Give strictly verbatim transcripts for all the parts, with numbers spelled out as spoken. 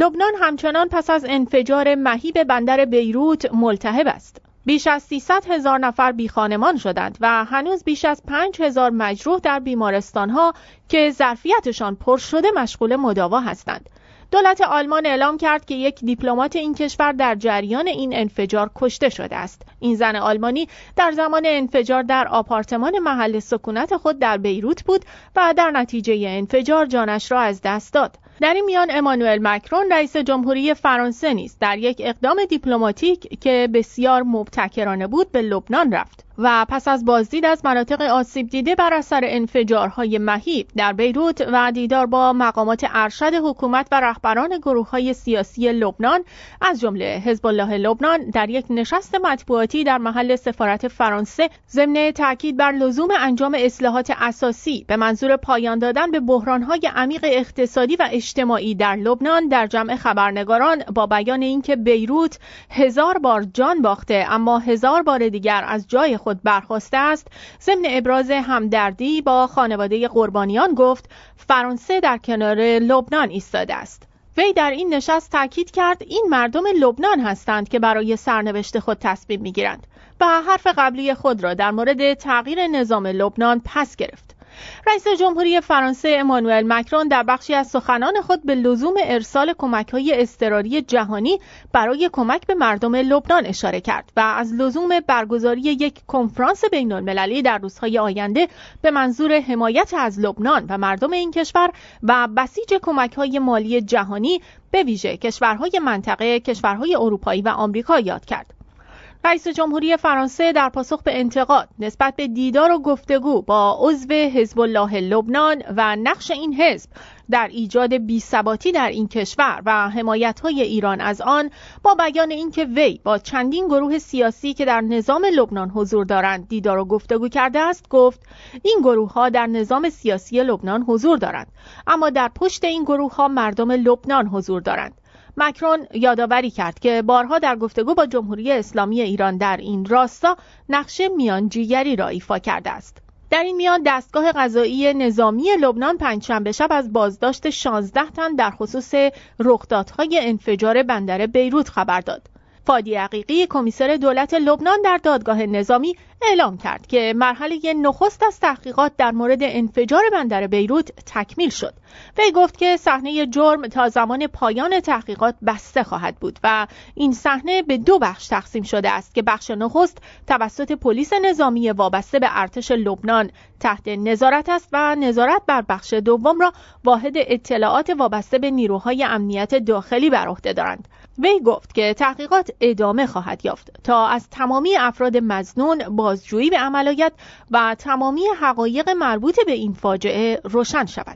لبنان همچنان پس از انفجار مهیب بندر بیروت ملتهب است. بیش از سیصد هزار نفر بیخانمان شدند و هنوز بیش از پنج هزار مجروح در بیمارستان‌ها که ظرفیتشان پر شده مشغول مداوا هستند. دولت آلمان اعلام کرد که یک دیپلمات این کشور در جریان این انفجار کشته شده است. این زن آلمانی در زمان انفجار در آپارتمان محل سکونت خود در بیروت بود و در نتیجه انفجار جانش را از دست داد. در این میان امانوئل مکرون رئیس جمهوری فرانسه نیز در یک اقدام دیپلماتیک که بسیار مبتکرانه بود به لبنان رفت و پس از بازدید از مناطق آسیب دیده بر اثر انفجارهای مهیب در بیروت و دیدار با مقامات ارشد حکومت و رهبران گروه‌های سیاسی لبنان از جمله حزب الله لبنان در یک نشست مطبوعاتی در محل سفارت فرانسه ضمن تاکید بر لزوم انجام اصلاحات اساسی به منظور پایان دادن به بحران‌های عمیق اقتصادی و اجتماعی در لبنان در جمع خبرنگاران با بیان اینکه بیروت هزار بار جان باخته اما هزار بار دیگر از جای خود برخاسته است، ضمن ابراز همدردی با خانواده قربانیان گفت فرانسه در کنار لبنان ایستاده است. وی در این نشست تاکید کرد این مردم لبنان هستند که برای سرنوشت خود تصمیم می‌گیرند و حرف قبلی خود را در مورد تغییر نظام لبنان پس گرفت. رئیس جمهوری فرانسه امانوئل مکرون در بخشی از سخنان خود به لزوم ارسال کمک‌های اضطراری جهانی برای کمک به مردم لبنان اشاره کرد و از لزوم برگزاری یک کنفرانس بین‌المللی در روزهای آینده به منظور حمایت از لبنان و مردم این کشور و بسیج کمک‌های مالی جهانی به ویژه کشورهای منطقه، کشورهای اروپایی و آمریکا یاد کرد. رئیس جمهوری فرانسه در پاسخ به انتقاد نسبت به دیدار و گفتگو با عضو حزب الله لبنان و نقش این حزب در ایجاد بی‌ثباتی در این کشور و حمایت‌های ایران از آن با بیان اینکه وی با چندین گروه سیاسی که در نظام لبنان حضور دارند دیدار و گفتگو کرده است گفت این گروه‌ها در نظام سیاسی لبنان حضور دارند اما در پشت این گروه‌ها مردم لبنان حضور دارند. مکرون یادآوری کرد که بارها در گفتگو با جمهوری اسلامی ایران در این راستا نقش میانجیگری را ایفا کرده است. در این میان دستگاه قضایی نظامی لبنان پنجشنبه شب از بازداشت شانزده تن در خصوص رخدادهای انفجار بندر بیروت خبر داد. فادی عقیقی کمیسر دولت لبنان در دادگاه نظامی اعلام کرد که مرحله نخست از تحقیقات در مورد انفجار بندر بیروت تکمیل شد. وی گفت که صحنه جرم تا زمان پایان تحقیقات بسته خواهد بود و این صحنه به دو بخش تقسیم شده است که بخش نخست توسط پلیس نظامی وابسته به ارتش لبنان تحت نظارت است و نظارت بر بخش دوم را واحد اطلاعات وابسته به نیروهای امنیت داخلی بر عهده دارند. وی گفت که تحقیقات ادامه خواهد یافت تا از تمامی افراد مظنون بازجویی به عمل آید و تمامی حقایق مربوط به این فاجعه روشن شود.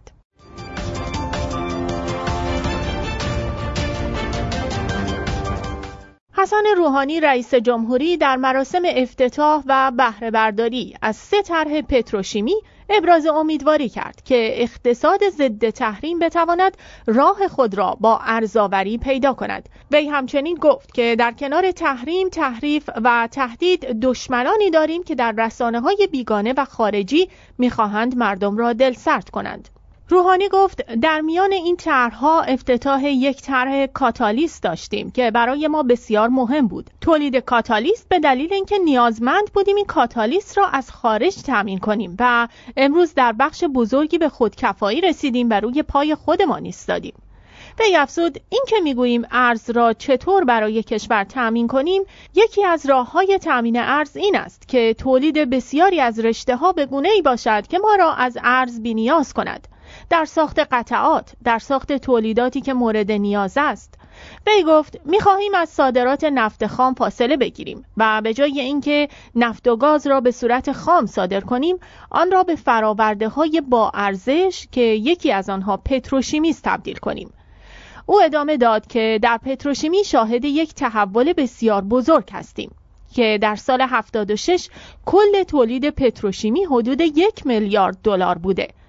حسن روحانی رئیس جمهوری در مراسم افتتاح و بهره برداری از سه طرح پتروشیمی ابراز امیدواری کرد که اقتصاد ضد تحریم بتواند راه خود را با ارزآوری پیدا کند. وی همچنین گفت که در کنار تحریم، تحریف و تهدید دشمنانی داریم که در رسانه‌های بیگانه و خارجی می‌خواهند مردم را دلسرد کنند. روحانی گفت در میان این طرح‌ها افتتاح یک طرح کاتالیست داشتیم که برای ما بسیار مهم بود. تولید کاتالیست به دلیل اینکه نیازمند بودیم این کاتالیست را از خارج تامین کنیم و امروز در بخش بزرگی به خودکفایی رسیدیم و روی پای خودمان ایستادیم. وی افزود این که میگوییم ارز را چطور برای کشور تامین کنیم، یکی از راه‌های تامین ارز این است که تولید بسیاری از رشته‌ها به گونه‌ای باشد که ما را از ارز بی‌نیاز کند. در ساخت قطعات، در ساخت تولیداتی که مورد نیاز است. وی گفت می‌خواهیم از صادرات نفت خام فاصله بگیریم و به جای اینکه نفت و گاز را به صورت خام صادر کنیم، آن را به فرآورده‌های با ارزش که یکی از آنها پتروشیمی است تبدیل کنیم. او ادامه داد که در پتروشیمی شاهد یک تحول بسیار بزرگ هستیم که در سال هفتاد و شش کل تولید پتروشیمی حدود یک میلیارد دلار بوده.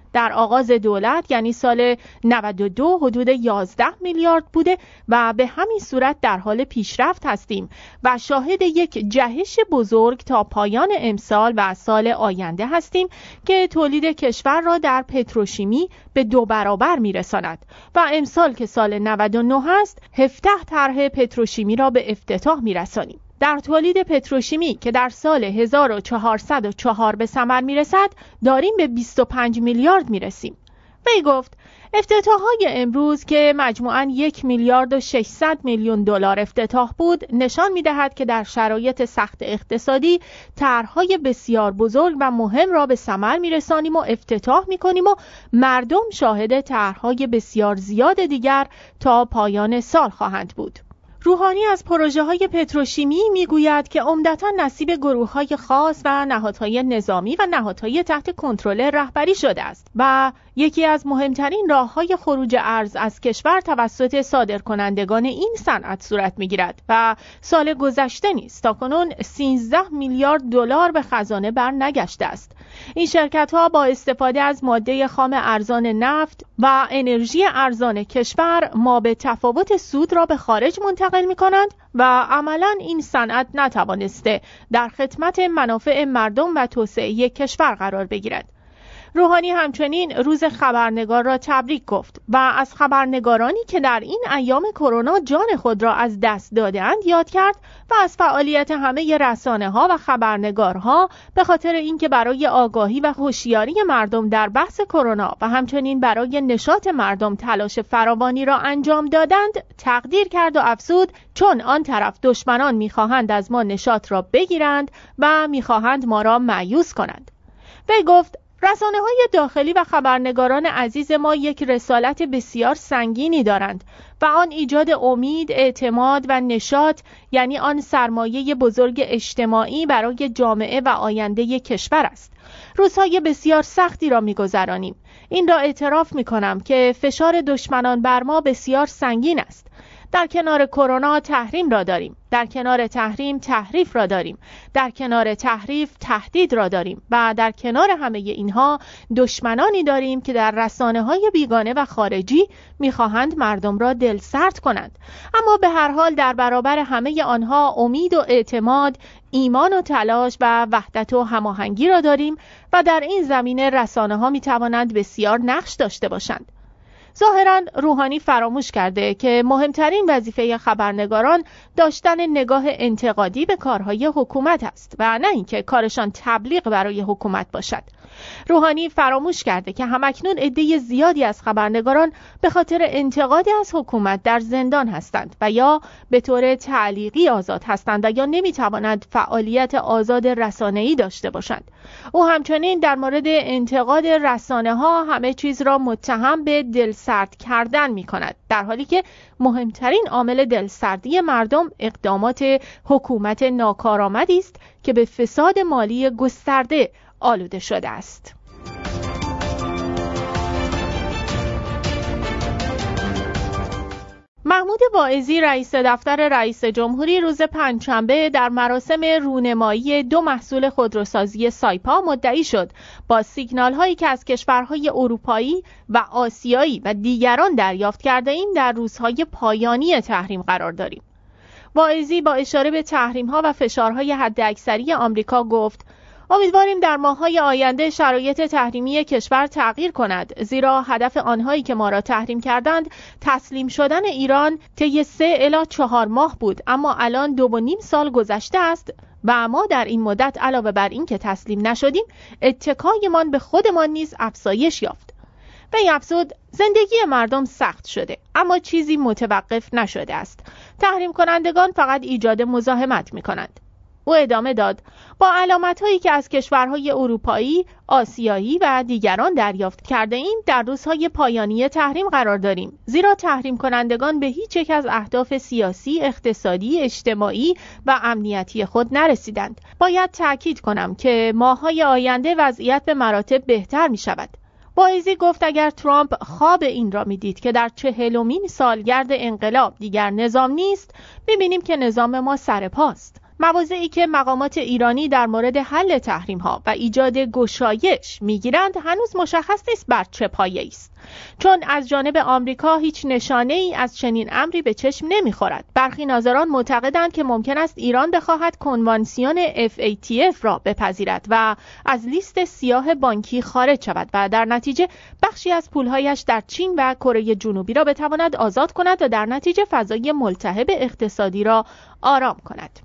در آغاز دولت یعنی سال نود و دو حدود یازده میلیارد بوده و به همین صورت در حال پیشرفت هستیم و شاهد یک جهش بزرگ تا پایان امسال و سال آینده هستیم که تولید کشور را در پتروشیمی به دو برابر میرساند و امسال که سال نود و نه است هفده طرح پتروشیمی را به افتتاح میرسانیم. در تولید پتروشیمی که در سال هزار و چهارصد و چهار به ثمر میرسد داریم به بیست و پنج میلیارد میرسیم. وی گفت افتتاح‌های امروز که مجموعاً یک میلیارد و ششصد میلیون دلار افتتاح بود نشان می‌دهد که در شرایط سخت اقتصادی طرح‌های بسیار بزرگ و مهم را به ثمر می‌رسانیم و افتتاح می‌کنیم و مردم شاهد طرح‌های بسیار زیاد دیگر تا پایان سال خواهند بود. روحانی از پروژه‌های پتروشیمی میگوید که عمدتاً نصیب گروه‌های خاص و نهادهای نظامی و نهادهای تحت کنترل رهبری شده است و یکی از مهمترین راه‌های خروج ارز از کشور توسط صادرکنندگان این صنعت صورت می‌گیرد و سال گذشته نیز تاکنون سیزده میلیارد دلار به خزانه بر نگشته است. این شرکت‌ها با استفاده از ماده خام ارزان نفت و انرژی ارزان کشور ما به تفاوت سود را به خارج منتقل می‌کنند و عملاً این صنعت نتوانسته در خدمت منافع مردم و توسعه کشور قرار بگیرد. روحانی همچنین روز خبرنگار را تبریک گفت و از خبرنگارانی که در این ایام کرونا جان خود را از دست داده‌اند یاد کرد و از فعالیت همه رسانه‌ها و خبرنگارها به خاطر اینکه برای آگاهی و هوشیاری مردم در بحث کرونا و همچنین برای نشاط مردم تلاش فراوانی را انجام دادند تقدیر کرد و افزود چون آن طرف دشمنان می‌خواهند از ما نشاط را بگیرند و می‌خواهند ما را مایوس کنند. وی گفت رسانه‌های داخلی و خبرنگاران عزیز ما یک رسالت بسیار سنگینی دارند و آن ایجاد امید، اعتماد و نشاط یعنی آن سرمایه بزرگ اجتماعی برای جامعه و آینده کشور است. روزهای بسیار سختی را می‌گذرانیم. این را اعتراف می‌کنم که فشار دشمنان بر ما بسیار سنگین است. در کنار کرونا تحریم را داریم، در کنار تحریم تحریف را داریم، در کنار تحریف تهدید را داریم و در کنار همه اینها دشمنانی داریم که در رسانه‌های بیگانه و خارجی می‌خواهند مردم را دلسرد کنند. اما به هر حال در برابر همه آنها امید و اعتماد، ایمان و تلاش و وحدت و هماهنگی را داریم و در این زمینه رسانه‌ها می‌توانند بسیار نقش داشته باشند. ظاهراً روحانی فراموش کرده که مهمترین وظیفه خبرنگاران داشتن نگاه انتقادی به کارهای حکومت است و نه اینکه کارشان تبلیغ برای حکومت باشد. روحانی فراموش کرده که همکنون عده زیادی از خبرنگاران به خاطر انتقاد از حکومت در زندان هستند و یا به طور تعلیقی آزاد هستند و یا نمیتوانند فعالیت آزاد رسانه‌ای داشته باشند. او همچنین در مورد انتقاد رسانه‌ها همه چیز را متهم به دلسرد کردن می‌کند، در حالی که مهمترین عامل دلسردی مردم اقدامات حکومت ناکارآمدی است که به فساد مالی گسترده آلوده شده است. محمود واعظی رئیس دفتر رئیس جمهوری روز پنجشنبه در مراسم رونمایی دو محصول خودروسازی سایپا مدعی شد با سیگنال هایی که از کشورهای اروپایی و آسیایی و دیگران دریافت کرده ایم در روزهای پایانی تحریم قرار داریم. واعظی با اشاره به تحریم ها و فشارهای حداکثری آمریکا گفت امیدواریم در ماه‌های آینده شرایط تحریمی کشور تغییر کند، زیرا هدف آنهایی که ما را تحریم کردند تسلیم شدن ایران طی سه الی چهار ماه بود، اما الان دو و نیم سال گذشته است و ما در این مدت علاوه بر این که تسلیم نشدیم اتکایمان به خودمان نیز افزایش یافت. وی افزود زندگی مردم سخت شده اما چیزی متوقف نشده است. تحریم کنندگان فقط ایجاد مزاحمت می‌کنند. او ادامه داد با علامت‌هایی که از کشورهای اروپایی، آسیایی و دیگران دریافت کرده ایم در روزهای پایانی تحریم قرار داریم، زیرا تحریم کنندگان به هیچ یک از اهداف سیاسی، اقتصادی، اجتماعی و امنیتی خود نرسیدند. باید تأکید کنم که ماه‌های آینده وضعیت به مراتب بهتر می‌شود. واعظی گفت اگر ترامپ خواب این را می‌دید که در چهلمین سالگرد انقلاب دیگر نظام نیست، می‌بینیم که نظام ما سرپاست. مواضعی که مقامات ایرانی در مورد حل تحریم‌ها و ایجاد گشایش می‌گیرند هنوز مشخص نیست بر چه پایه‌ای است، چون از جانب آمریکا هیچ نشانه‌ای از چنین امری به چشم نمی‌خورد. برخی ناظران معتقدند که ممکن است ایران بخواهد کنوانسیون اف ای تی اف را بپذیرد و از لیست سیاه بانکی خارج شود و در نتیجه بخشی از پولهایش در چین و کره جنوبی را بتواند آزاد کند و در نتیجه فضای ملتهب اقتصادی را آرام کند.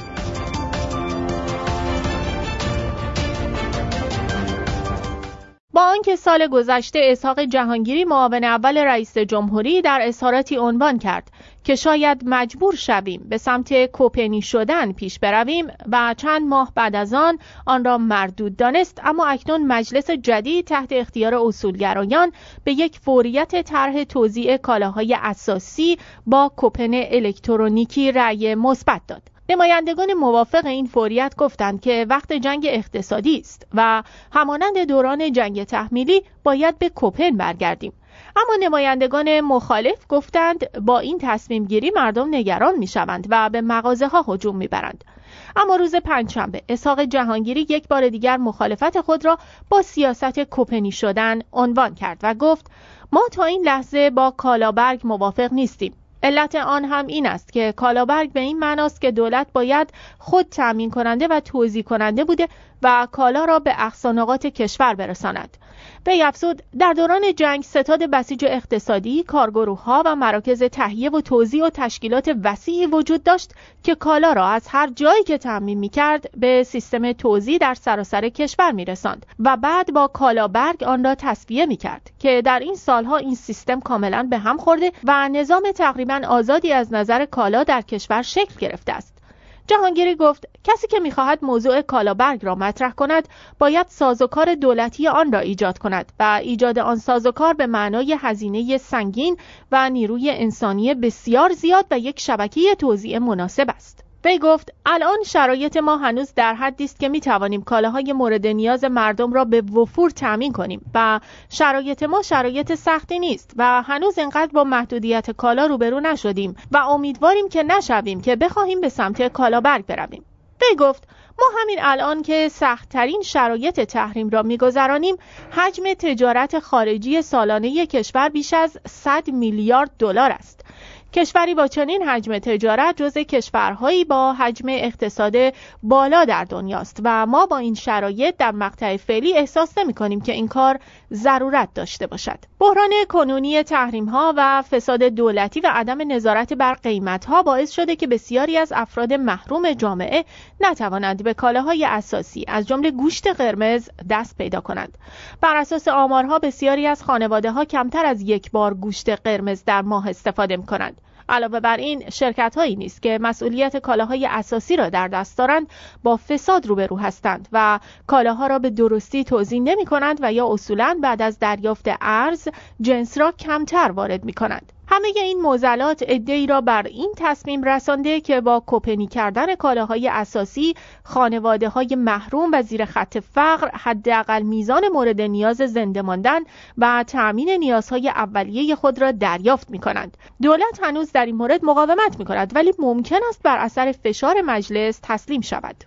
با آنکه سال گذشته اسحاق جهانگیری معاون اول رئیس جمهوری در اظهاراتی عنوان کرد که شاید مجبور شویم به سمت کوپنی شدن پیش برویم و چند ماه بعد از آن آن را مردود دانست، اما اکنون مجلس جدید تحت اختیار اصولگرایان به یک فوریت طرح توزیع کالاهای اساسی با کوپن الکترونیکی رأی مثبت داد. نمایندگان موافق این فوریت گفتند که وقت جنگ اقتصادی است و همانند دوران جنگ تحمیلی باید به کوپن برگردیم. اما نمایندگان مخالف گفتند با این تصمیم گیری مردم نگران می شوند و به مغازه ها هجوم می برند. اما روز پنجشنبه اسحاق جهانگیری یک بار دیگر مخالفت خود را با سیاست کوپنی شدن عنوان کرد و گفت ما تا این لحظه با کالابرگ موافق نیستیم. علت آن هم این است که کالابرگ به این معناست که دولت باید خود تامین کننده و توزیع کننده بوده و کالا را به اقصا نقاط کشور برساند. وی افزود در دوران جنگ ستاد بسیج اقتصادی، کارگروه‌ها و مراکز تهیه و توزیع و تشکیلات وسیعی وجود داشت که کالا را از هر جایی که تامین می‌کرد به سیستم توزیع در سراسر کشور می‌رساند و بعد با کالابرگ آن را تصفیه می‌کرد که در این سالها این سیستم کاملا به هم خورده و نظام تقریبا آزادی از نظر کالا در کشور شکل گرفته است. جهانگیری گفت کسی که می‌خواهد موضوع کالابرگ را مطرح کند باید سازوکار دولتی آن را ایجاد کند و ایجاد آن سازوکار به معنای هزینه سنگین و نیروی انسانی بسیار زیاد و یک شبکه توزیع مناسب است. وی گفت الان شرایط ما هنوز در حدی است که می‌توانیم کالاهای مورد نیاز مردم را به وفور تامین کنیم و شرایط ما شرایط سختی نیست و هنوز اینقدر با محدودیت کالا روبرو نشدیم و امیدواریم که نشویم که بخواهیم به سمت کالابرگ برویم. وی گفت ما همین الان که سخت‌ترین شرایط تحریم را می‌گذرانیم، حجم تجارت خارجی سالانه کشور بیش از صد میلیارد دلار است. کشوری با چنین حجم تجارت جزو کشورهایی با حجم اقتصاد بالا در دنیاست و ما با این شرایط در مقطع فعلی احساس نمی‌کنیم که این کار ضرورت داشته باشد. بحران کنونی تحریم‌ها و فساد دولتی و عدم نظارت بر قیمت‌ها باعث شده که بسیاری از افراد محروم جامعه نتوانند به کالاهای اساسی از جمله گوشت قرمز دست پیدا کنند. بر اساس آمارها بسیاری از خانواده‌ها کمتر از یک بار گوشت قرمز در ماه استفاده می‌کنند. علاوه بر این شرکت‌هایی نیست که مسئولیت کالاهای اساسی را در دست دارند با فساد روبرو هستند و کالاها را به درستی توزیع نمی‌کنند و یا اصولاً بعد از دریافت ارز جنس را کمتر وارد می‌کنند. همه این معضلات عده‌ای را بر این تصمیم رسانده که با کوپنی کردن کالاهای اساسی خانواده‌های محروم و زیر خط فقر حداقل میزان مورد نیاز زنده ماندن و تأمین نیازهای اولیه خود را دریافت می‌کنند. دولت هنوز در این مورد مقاومت می‌کند ولی ممکن است بر اثر فشار مجلس تسلیم شود.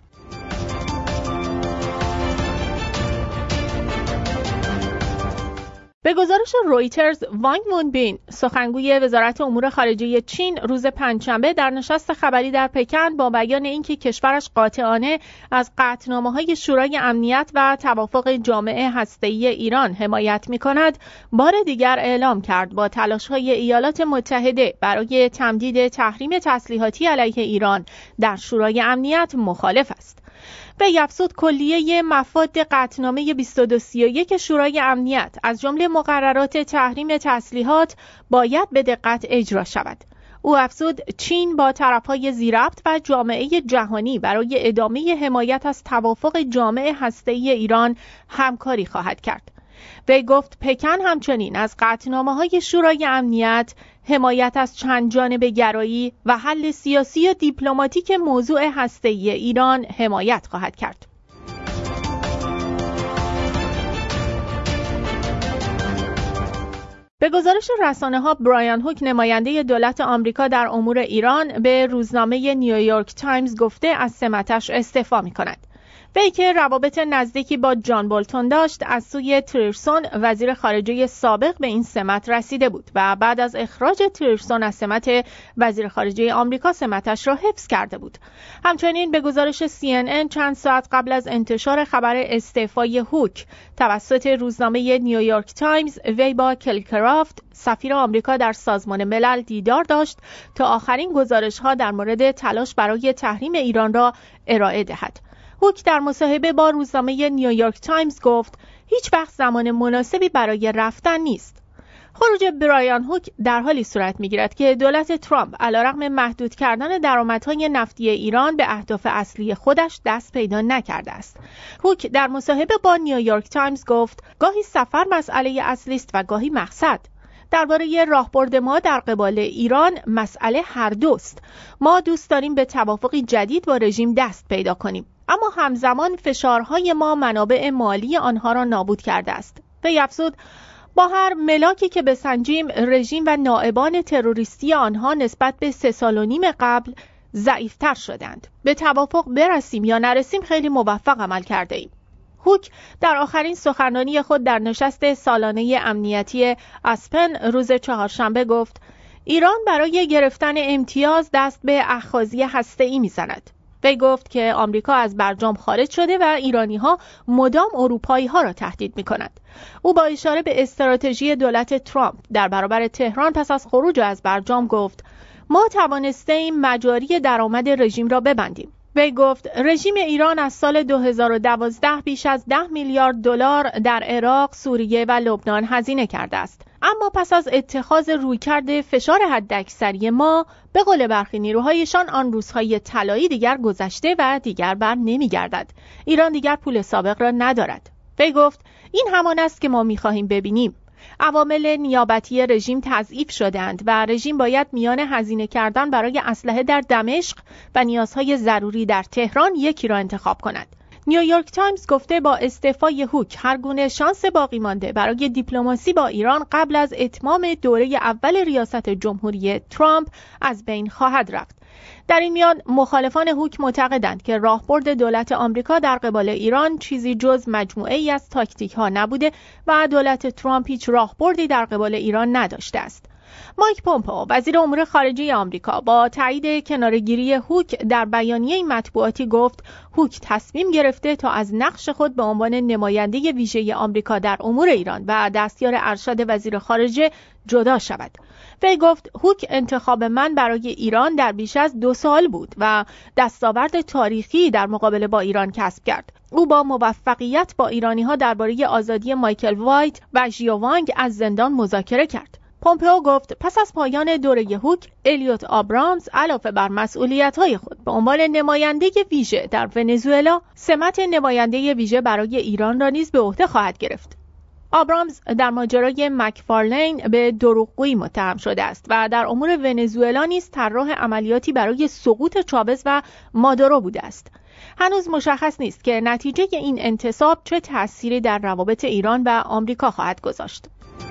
به گزارش رویترز، وانگ مونبین، سخنگوی وزارت امور خارجه چین، روز پنجشنبه در نشست خبری در پکن با بیان اینکه کشورش قاطعانه از قطعنامه‌های شورای امنیت و توافق جامع هسته‌ای ایران حمایت می‌کند، بار دیگر اعلام کرد با تلاش‌های ایالات متحده برای تمدید تحریم تسلیحاتی علیه ایران در شورای امنیت مخالف است. وی افزود کلیه مفاد قطعنامه بیست و دو سی و یک شورای امنیت از جمله مقررات تحریم تسلیحات باید به دقت اجرا شود. او افزود چین با طرف‌های ذی‌ربط و جامعه جهانی برای ادامه حمایت از توافق جامع هسته‌ای ایران همکاری خواهد کرد. وی گفت پکن همچنین از قطعنامه‌های شورای امنیت، حمایت از چند جانبه گرایی و حل سیاسی و دیپلماتیک موضوع هسته‌ای ایران حمایت خواهد کرد. به گزارش رسانه‌ها، برایان هوک، نماینده دولت آمریکا در امور ایران، به روزنامه نیویورک تایمز گفته از سمتش استعفا می‌کند. وی که روابط نزدیکی با جان بولتون داشت، از سوی تیلرسون وزیر خارجه سابق به این سمت رسیده بود و بعد از اخراج تیلرسون از سمت وزیر خارجه آمریکا سمتش را حفظ کرده بود. همچنین به گزارش سی ان ان چند ساعت قبل از انتشار خبر استعفای هوک توسط روزنامه نیویورک تایمز، وی با کلی کرافت، سفیر آمریکا در سازمان ملل، دیدار داشت تا آخرین گزارش‌ها در مورد تلاش برای تحریم ایران را ارائه دهد. هوک در مصاحبه با روزنامه نیویورک تایمز گفت هیچ وقت زمان مناسبی برای رفتن نیست. خروج برایان هوک در حالی صورت می‌گیرد که دولت ترامپ علیرغم محدود کردن درآمدهای نفتی ایران به اهداف اصلی خودش دست پیدا نکرده است. هوک در مصاحبه با نیویورک تایمز گفت گاهی سفر مسئله اصلی است و گاهی مقصد. درباره راهبرد ما در قبال ایران مسئله هر دوست. ما دوست داریم به توافقی جدید با رژیم دست پیدا کنیم، اما همزمان فشارهای ما منابع مالی آنها را نابود کرده است. وی افزود با هر ملاکی که بسنجیم، رژیم و نائبان تروریستی آنها نسبت به سه سال و نیم قبل ضعیفتر شدند. به توافق برسیم یا نرسیم خیلی موفق عمل کرده ایم. هوک در آخرین سخنرانی خود در نشست سالانه امنیتی اسپن روز چهارشنبه گفت ایران برای گرفتن امتیاز دست به اخاذی هسته‌ای می‌زند. وی گفت که آمریکا از برجام خارج شده و ایرانی‌ها مدام اروپایی‌ها را تهدید می‌کنند. او با اشاره به استراتژی دولت ترامپ در برابر تهران پس از خروج از برجام گفت ما توانستیم مجاری درآمد رژیم را ببندیم. وی گفت رژیم ایران از سال دو هزار و دوازده بیش از ده میلیارد دلار در عراق، سوریه و لبنان هزینه کرده است. اما پس از اتخاذ رویکرد فشار حداکثری ما، به قول برخی نیروهایشان آن روزهای طلایی دیگر گذشته و دیگر بر نمیگردد. ایران دیگر پول سابق را ندارد. وی گفت این همان است که ما می‌خواهیم ببینیم. عوامل نیابتی رژیم تضعیف شدند و رژیم باید میان هزینه کردن برای اسلحه در دمشق و نیازهای ضروری در تهران یکی را انتخاب کند. نیویورک تایمز گفته با استعفای هوک هر گونه شانس باقی مانده برای دیپلماسی با ایران قبل از اتمام دوره اول ریاست جمهوری ترامپ از بین خواهد رفت. در این میان مخالفان هوک معتقدند که راهبرد دولت آمریکا در قبال ایران چیزی جز مجموعه ای از تاکتیک ها نبوده و دولت ترامپ هیچ راهبردی در قبال ایران نداشته است. مایک پومپئو وزیر امور خارجه آمریکا با تایید کناره‌گیری هوک در بیانیه مطبوعاتی گفت هوک تصمیم گرفته تا از نقش خود به عنوان نماینده ویژه آمریکا در امور ایران و دستیار ارشد وزیر خارجه جدا شود. وی گفت هوک انتخاب من برای ایران در بیش از دو سال بود و دستاورد تاریخی در مقابله با ایران کسب کرد. او با موفقیت با ایرانی‌ها درباره آزادی مایکل وایت و ژیو وانگ از زندان مذاکره کرد. پومپئو گفت پس از پایان دوره هوک، الیوت آبرامز علاوه بر مسئولیت‌های خود به عنوان نماینده ویژه در ونزوئلا، سمت نماینده ویژه برای ایران را نیز به عهده خواهد گرفت. آبرامز در ماجرای مکفارلین به دروغگویی متهم شده است و در امور ونزوئلا نیز طراح عملیاتی برای سقوط چاوز و مادورو بوده است. هنوز مشخص نیست که نتیجه این انتصاب چه تأثیری در روابط ایران و آمریکا خواهد گذاشت.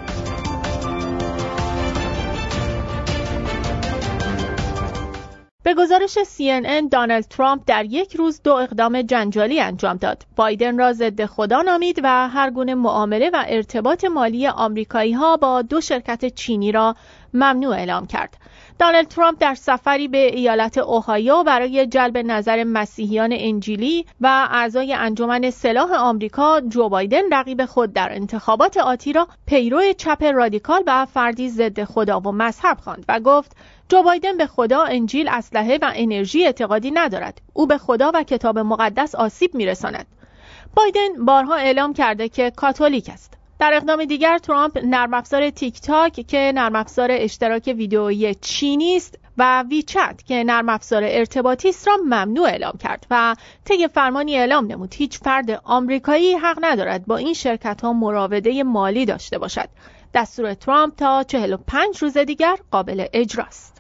به گزارش سی ان ان، دونالد ترامپ در یک روز دو اقدام جنجالی انجام داد. بایدن را ضد خدا نامید و هر گونه معامله و ارتباط مالی آمریکایی‌ها با دو شرکت چینی را ممنوع اعلام کرد. دونالد ترامپ در سفری به ایالت اوهایو برای جلب نظر مسیحیان انجیلی و اعضای انجمن سلاح آمریکا، جو بایدن رقیب خود در انتخابات آتی را پیرو چپ رادیکال و فردی ضد خدا و مذهب خواند و گفت جو بایدن به خدا، انجیل، اسلحه و انرژی اعتقادی ندارد. او به خدا و کتاب مقدس آسیب می‌رساند. بایدن بارها اعلام کرده که کاتولیک است. در اقدام دیگر، ترامپ نرم افزار تیک تاک که نرم افزار اشتراک ویدئویی چینی است و ویچت که نرم افزار ارتباطی است را ممنوع اعلام کرد و طی فرمانی اعلام نمود هیچ فرد آمریکایی حق ندارد با این شرکت‌ها مراوده مالی داشته باشد. دستور ترامپ تا چهل و پنج روز دیگر قابل اجراست.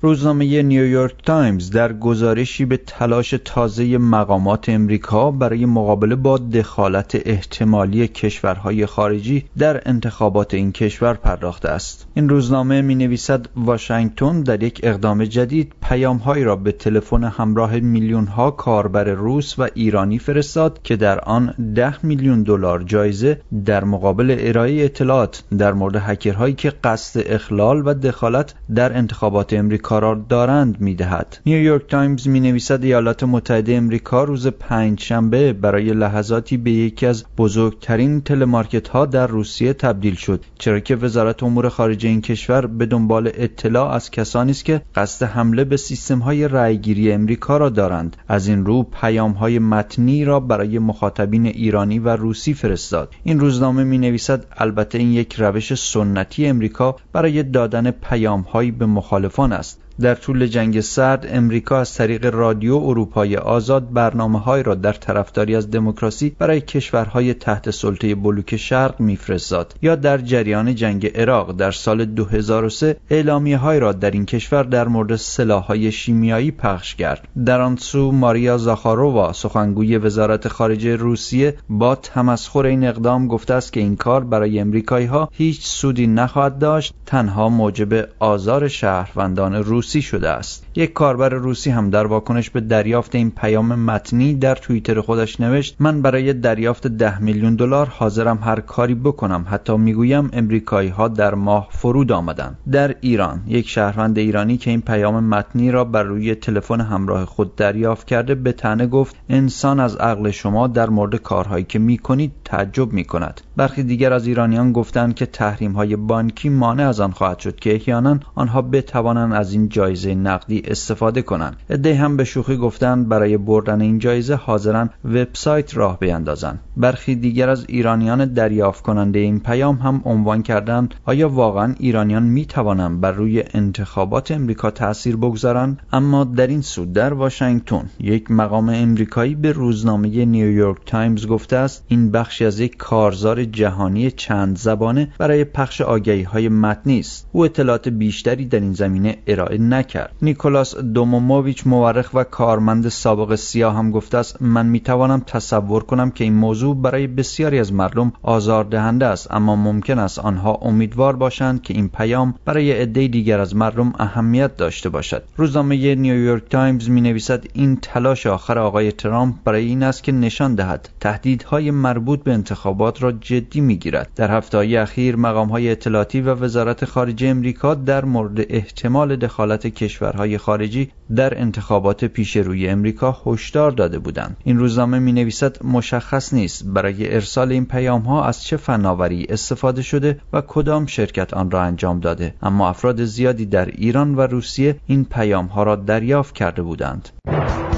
روزنامه نیویورک تایمز در گزارشی به تلاش تازه مقامات امریکا برای مقابله با دخالت احتمالی کشورهای خارجی در انتخابات این کشور پرداخته است. این روزنامه می‌نویسد واشنگتن در یک اقدام جدید پیام‌هایی را به تلفن همراه میلیون‌ها کاربر روس و ایرانی فرستاد که در آن ده میلیون دلار جایزه در مقابل ارائه اطلاعات در مورد هکرهایی که قصد اخلال و دخالت در انتخابات امریکا را دارند می‌دهد. نیویورک تایمز می‌نویسد ایالات متحده امریکا روز پنجشنبه برای لحظاتی به یکی از بزرگترین تلمارکت‌ها در روسیه تبدیل شد، چرا که وزارت امور خارجه این کشور به دنبال اطلاع از کسانی است که قصد حمله به سیستم‌های رأیگیری امریکا را دارند. از این رو پیام‌های متنی را برای مخاطبین ایرانی و روسی فرستاد. این روزنامه می‌نویسد البته این یک روش سنتی امریکا برای دادن پیام‌هایی به مخالفان است. در طول جنگ سرد امریکا از طریق رادیو اروپای آزاد برنامه‌های را در طرفداری از دموکراسی برای کشورهای تحت سلطه بلوک شرق می‌فرستاد، یا در جریان جنگ عراق در سال دو هزار و سه اعلامیه‌های را در این کشور در مورد سلاح‌های شیمیایی پخش کرد. در آن سو ماریا زاخارووا سخنگوی وزارت خارجه روسیه با تمسخر این اقدام گفته است که این کار برای امریکایی‌ها هیچ سودی نخواهد داشت، تنها موجب آزار شهروندان روسی شده است. یک کاربر روسی هم در واکنش به دریافت این پیام متنی در توییتر خودش نوشت: من برای دریافت ده میلیون دلار حاضرم هر کاری بکنم، حتی میگویم امریکایی ها در ماه فرود آمدند. در ایران یک شهروند ایرانی که این پیام متنی را بر روی تلفن همراه خود دریافت کرده به طعنه گفت انسان از عقل شما در مورد کارهایی که میکنید تعجب میکند. برخی دیگر از ایرانیان گفتند که تحریم های بانکی مانع از آن خواهد شد که احیانا آنها بتوانند از این جایزه نقدی استفاده کنند. عده‌ای هم به شوخی گفتند برای بردن این جایزه حاضرن وبسایت راه بیندازند. برخی دیگر از ایرانیان دریافت کننده این پیام هم عنوان کردند آیا واقعا ایرانیان می توانند بر روی انتخابات امریکا تأثیر بگذارند؟ اما در این سو در واشنگتن یک مقام امریکایی به روزنامه نیویورک تایمز گفته است این بخشی از یک کارزار جهانی چند زبانه برای پخش آگهی‌های متنی است. او اطلاعات بیشتری در این زمینه ارائه نکرد. نیکولاس دوموموویچ مورخ و کارمند سابق سیا هم گفته است من میتوانم تصور کنم که این موضوع برای بسیاری از مردم آزاردهنده است، اما ممکن است آنها امیدوار باشند که این پیام برای عده دیگر از مردم اهمیت داشته باشد. روزنامه نیویورک تایمز مینویسد این تلاش آخر آقای ترامپ برای این است که نشان دهد تهدیدهای مربوط به انتخابات را جدی میگیرد. در هفته‌های اخیر مقام‌های اطلاعاتی و وزارت خارجه امریکا در مورد احتمال دخالت کشورهای خارجی در انتخابات پیش روی امریکا هشدار داده بودند. این روزنامه می‌نویسد مشخص نیست برای ارسال این پیام‌ها از چه فناوری استفاده شده و کدام شرکت آن را انجام داده، اما افراد زیادی در ایران و روسیه این پیام‌ها را دریافت کرده بودند.